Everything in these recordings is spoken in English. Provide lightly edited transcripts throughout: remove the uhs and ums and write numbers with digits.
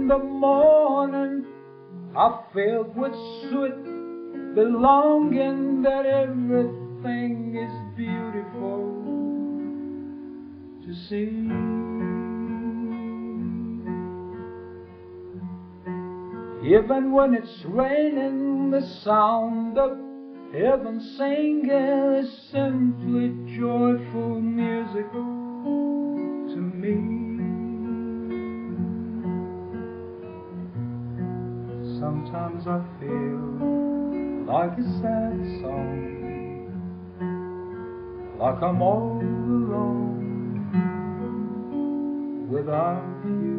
in the morning are filled with sweet belonging, that everything is beautiful to see. Even when it's raining, the sound of heaven singing is simply joyful music to me. Sometimes I feel like a sad song, like I'm all alone without you.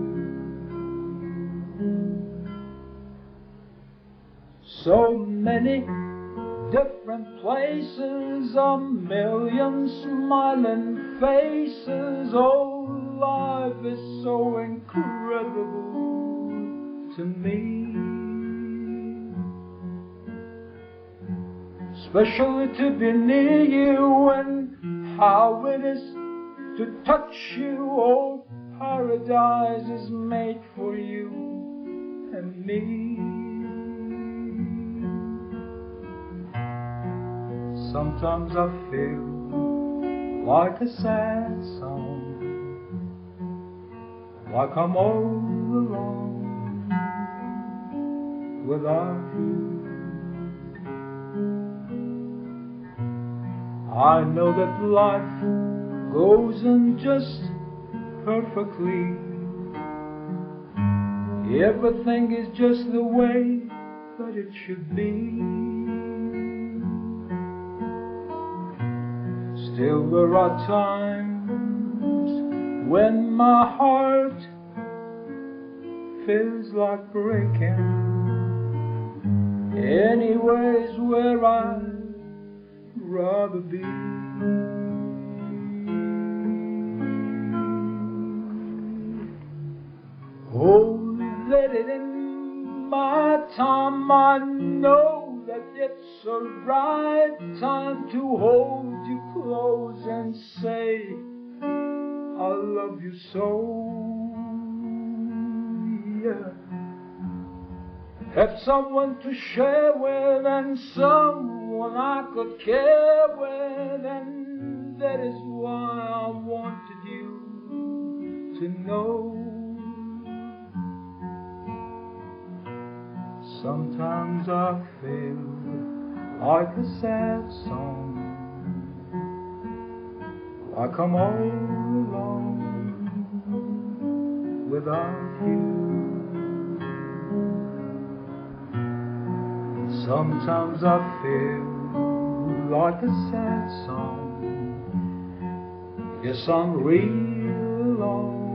So many different places, a million smiling faces. Oh, life is so incredible to me. Especially to be near you, and how it is to touch you. Oh, paradise is made for you and me. Sometimes I feel like a sad song, like I'm all alone without you. I know that life goes on just perfectly. Everything is just the way that it should be. Still there are times when my heart feels like breaking. Anywhere's where I'd rather be. Oh, let it in my time. I know that it's the right time to hold you close and say I love you so, yeah. Have someone to share with and someone I could care with, and that is why I wanted you to know. Sometimes I feel like a sad song, like I'm all alone without you. Sometimes I feel like a sad song. Yes, I'm real alone